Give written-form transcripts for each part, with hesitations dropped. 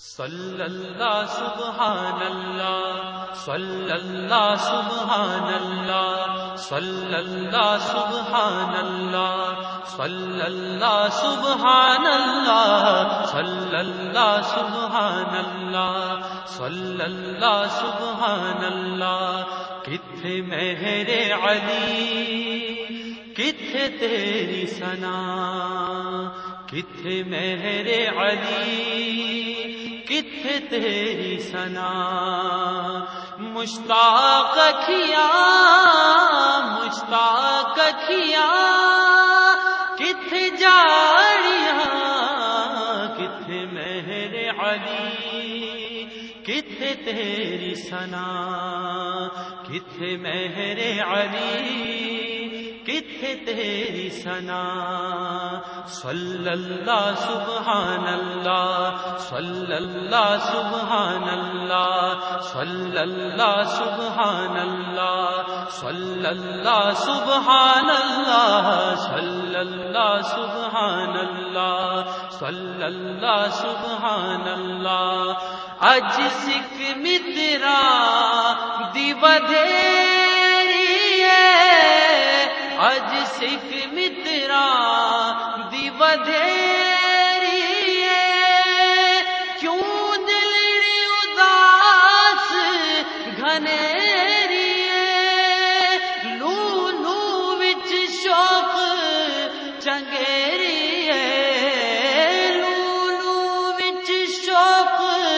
صلی اللہ سبحان اللہ، صلی اللہ سبحان اللہ، صلی اللہ سبحان اللہ، صلی اللہ سبحان اللہ، صلی اللہ سبحان اللہ، صلی اللہ سبحان اللہ۔ کتھے مہر علی، کتھے تیری ثنا، کتھے مہر علی، کتھے تیری ثنا۔ مشتاق کیا، مشتاق کیا، کتھے جاڑیاں، کتھے مہر علی، کتھے تیری ثنا، کتھے مہر علی، کتھے تیری ثنا۔ صلی اللہ سبحان اللہ، صلی اللہ سبحان اللہ، صلی اللہ سبحان اللہ، صلی اللہ سبحان اللہ، صلی اللہ سبحان اللہ، صلی اللہ سبحان اللہ۔ اج سکھ مترا دی ودھیری ہے، اج سکھ مترا دی ودھیری ہے، کیوں دل اداس گھنیری ہے، لو لو وچ شوق چنگیری ہے، لو لو وچ شوق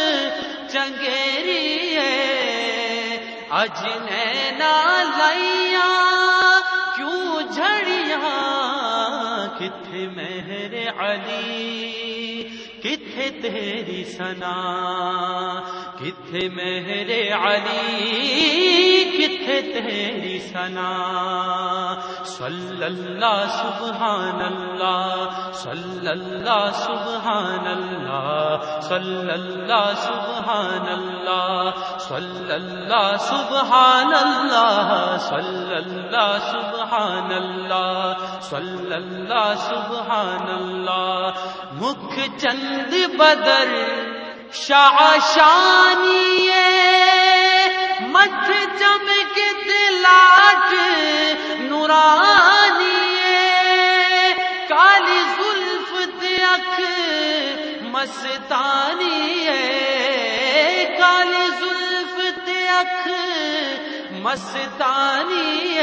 چنگیری ہے۔ اج نینا لائیاں کیوں جھڑیاں، کتھے مہر علی، کتھے تیری ثنا، کتھے مہر علی، کتھے تیری ثنا۔ صلی اللہ سبحان اللہ، صلی اللہ سبحان اللہ، صلی اللہ سبحان اللہ، صلی اللہ سبحان اللہ، صلی اللہ سبحان اللہ، صلی اللہ سبحان اللہ۔ مکھ چند بدر شاشانی، مٹھ چمک دلاٹ نورانی، کالی زلف تے اکھ مستانی، کالی زلف تے اکھ مستانی،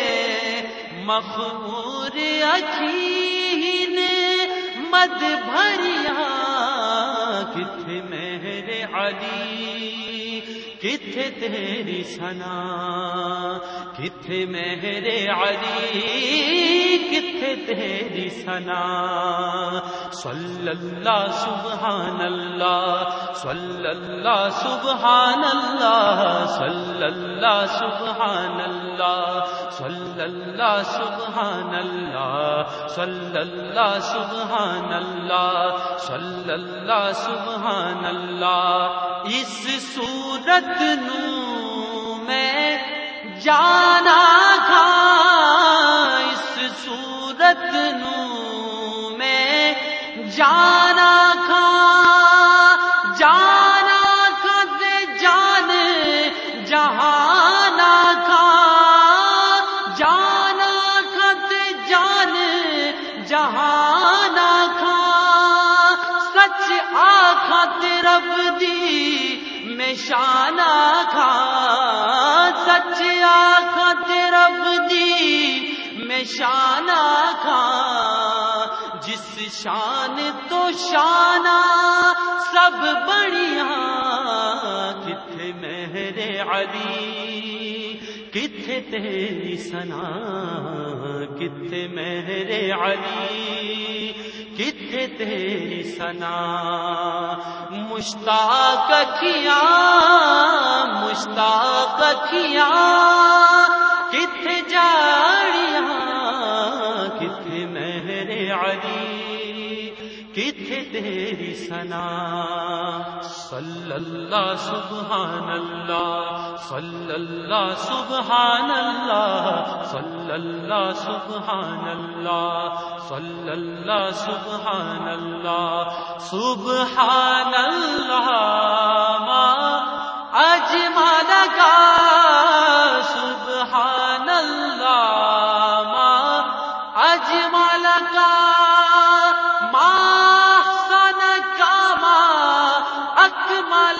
مخمور اکھین مد بھریاں، کتھے مہر علی، کتھے تیری ثنا، کتھے مہر علی، کتھے تیری ثنا۔ صلی اللہ سبحان اللہ، صلی اللہ سبحان اللہ، صلی اللہ سبحان اللہ، صلی اللہ سبحان اللہ، صلی اللہ سبحان اللہ، صلی اللہ سبحان اللہ۔ اس صورت نو میں جانا تھا، اس صورت نو میں جانا تھا، جانا تھا تے جان جہانا تھا، جانا تھا تے جان جہانا تھا، سچ آکھا تے رب دی میں شانہ تھا، سچ آکھا تے رب دی میں شانہ تھا، جس شان تو شانہ سب بڑیاں، کتھے مہر علی، کتھے تیری ثنا، کتھے مہر علی، کتھے تیری ثنا۔ مشتاق کیا، مشتاق کیا، کتھے جاڑیاں، کتھے مہر علی، کتھے تیری ثنا۔ صلی اللہ سبحان اللہ، صلی اللہ سبحان اللہ، صلی اللہ سبحان اللہ، صلی اللہ سبحان اللہ، سبحان اللہ،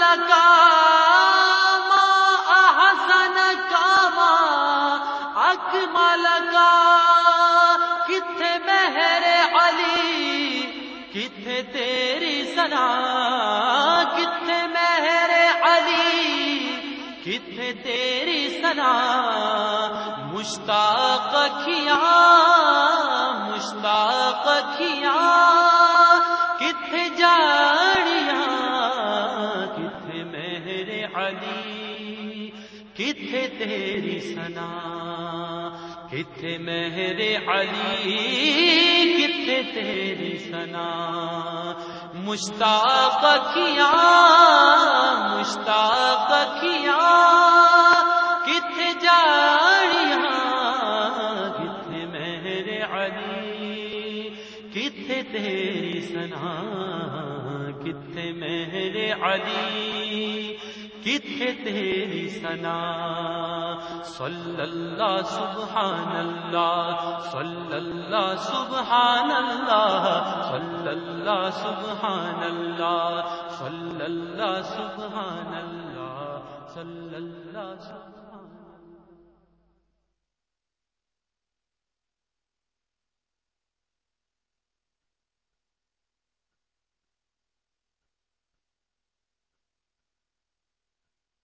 لگا ما احسنک ما اکملک کتھے مہر علی کتھے تیری ثنا کتھے مہر علی کتھے تیری ثنا مشتاق کیا کتھے جاڑیاں کتھے مہر علی کتھے تیری ثنا کتھے مہر علی کتھے تیری ثنا مشتاق کیا کتھے جاڑیاں کتھے مہر علی کتھے تیری ثنا کتھے مہر علی کتھے تیری ثنا صلی اللہ سبحان اللہ صلی اللہ سبحان اللہ صلی اللہ سبحان اللہ صلی اللہ سبحان اللہ صلی اللہ سبحان